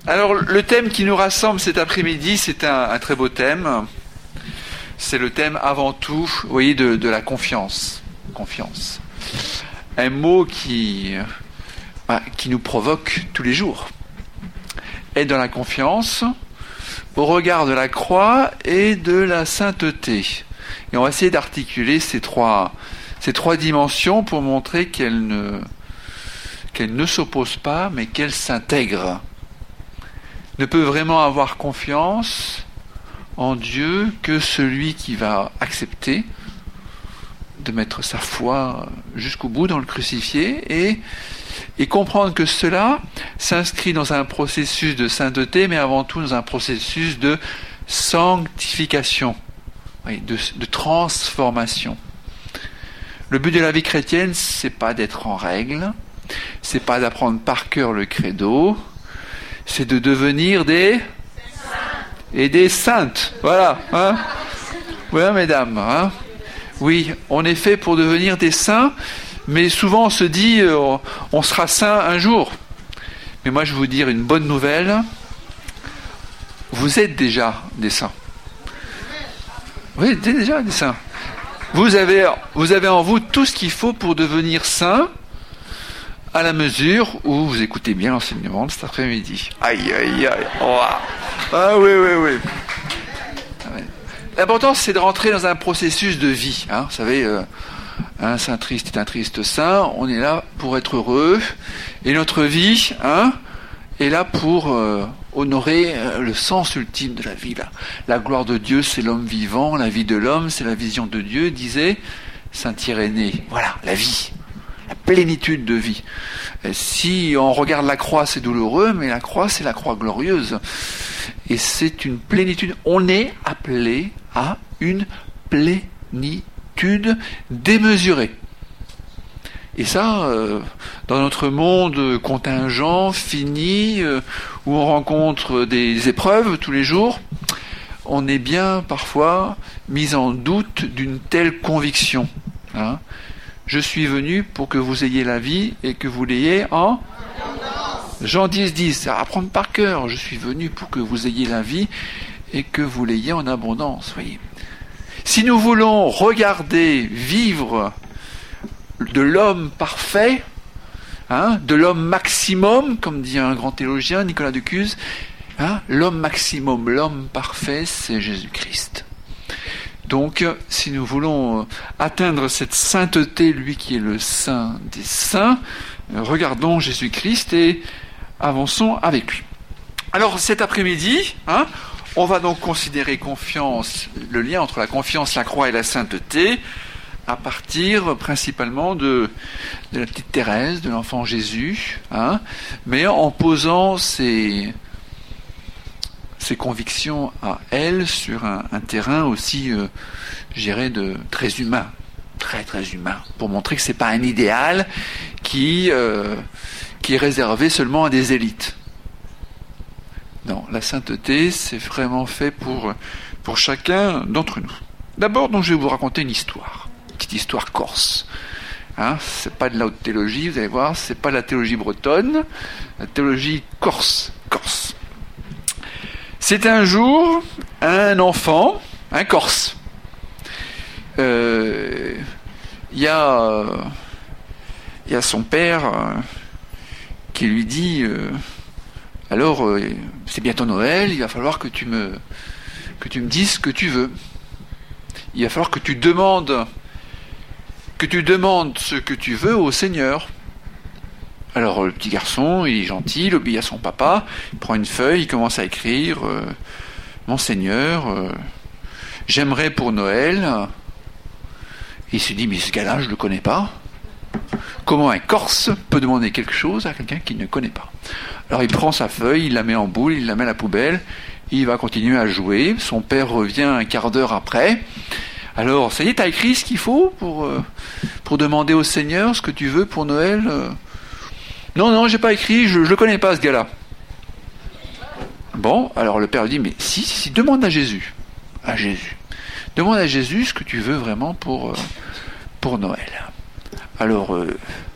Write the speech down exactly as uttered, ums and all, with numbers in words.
Alors, le thème qui nous rassemble cet après-midi, c'est un, un très beau thème. C'est le thème avant tout, vous voyez, de, de la confiance. Confiance. Un mot qui, bah, qui nous provoque tous les jours. Être dans la confiance, au regard de la croix et de la sainteté. Et on va essayer d'articuler ces trois, ces trois dimensions pour montrer qu'elles ne, qu'elles ne s'opposent pas, mais qu'elles s'intègrent. Ne peut vraiment avoir confiance en Dieu que celui qui va accepter de mettre sa foi jusqu'au bout dans le crucifié et, et comprendre que cela s'inscrit dans un processus de sainteté, mais avant tout dans un processus de sanctification, oui, de, de transformation. Le but de la vie chrétienne, c'est pas d'être en règle, c'est pas d'apprendre par cœur le credo, c'est de devenir des saints et des saintes. Voilà. Hein, oui, mesdames. Hein, oui, on est fait pour devenir des saints, mais souvent on se dit euh, on sera saint un jour. Mais moi je vais vous dire une bonne nouvelle. Vous êtes déjà des saints. Oui, vous êtes déjà des saints. Vous avez, vous avez en vous tout ce qu'il faut pour devenir saint, à la mesure où vous écoutez bien l'enseignement de cet après-midi. Aïe, aïe, aïe. Oh, ah oui, oui, oui. L'important, c'est de rentrer dans un processus de vie. Hein. Vous savez, euh, un saint triste est un triste saint. On est là pour être heureux. Et notre vie hein, est là pour euh, honorer euh, le sens ultime de la vie. Là. La gloire de Dieu, c'est l'homme vivant. La vie de l'homme, c'est la vision de Dieu, disait saint Irénée. Voilà, la vie. La plénitude de vie. Et si on regarde la croix, c'est douloureux, mais la croix, c'est la croix glorieuse. Et c'est une plénitude. On est appelé à une plénitude démesurée. Et ça, euh, dans notre monde contingent, fini, euh, où on rencontre des épreuves tous les jours, on est bien parfois mis en doute d'une telle conviction. Hein. Je suis venu pour que vous ayez la vie et que vous l'ayez en Jean dix, dix, c'est à apprendre par cœur. Je suis venu pour que vous ayez la vie et que vous l'ayez en abondance. Voyez. Si nous voulons regarder, vivre de l'homme parfait, hein, de l'homme maximum, comme dit un grand théologien, Nicolas de Cuse, hein, l'homme maximum, l'homme parfait, c'est Jésus-Christ. Donc, si nous voulons atteindre cette sainteté, lui qui est le saint des saints, regardons Jésus-Christ et avançons avec lui. Alors, cet après-midi, hein, on va donc considérer confiance, le lien entre la confiance, la croix et la sainteté, à partir principalement de, de la petite Thérèse, de l'enfant Jésus, hein, mais en posant ses... ses convictions à elle sur un, un terrain aussi, euh, je dirais, de très humain, très très humain, pour montrer que c'est pas un idéal qui euh, qui est réservé seulement à des élites. Non, la sainteté, c'est vraiment fait pour pour chacun d'entre nous. D'abord, donc, je vais vous raconter une histoire, une petite histoire corse. Hein, c'est pas de la haute théologie, vous allez voir, c'est pas de la théologie bretonne, la théologie corse, corse. C'est un jour un enfant, un Corse. Il euh, y a, euh, y a son père euh, qui lui dit euh, alors euh, c'est bientôt Noël, il va falloir que tu me que tu me dises ce que tu veux. Il va falloir que tu demandes que tu demandes ce que tu veux au Seigneur. Alors le petit garçon, il est gentil, il obéit à son papa, il prend une feuille, il commence à écrire euh, « Mon Seigneur, euh, j'aimerais pour Noël... » Et il se dit « Mais ce gars-là, je ne le connais pas. Comment un Corse peut demander quelque chose à quelqu'un qu'il ne connaît pas ?» Alors il prend sa feuille, il la met en boule, il la met à la poubelle, et il va continuer à jouer. Son père revient un quart d'heure après. « Alors, ça y est, t'as écrit ce qu'il faut pour, euh, pour demander au Seigneur ce que tu veux pour Noël euh Non, non, j'ai pas écrit, je ne le connais pas ce gars-là. » Bon, alors le père lui dit, mais si, si, si, demande à Jésus. À Jésus. Demande à Jésus ce que tu veux vraiment pour, euh, pour Noël. Alors, euh,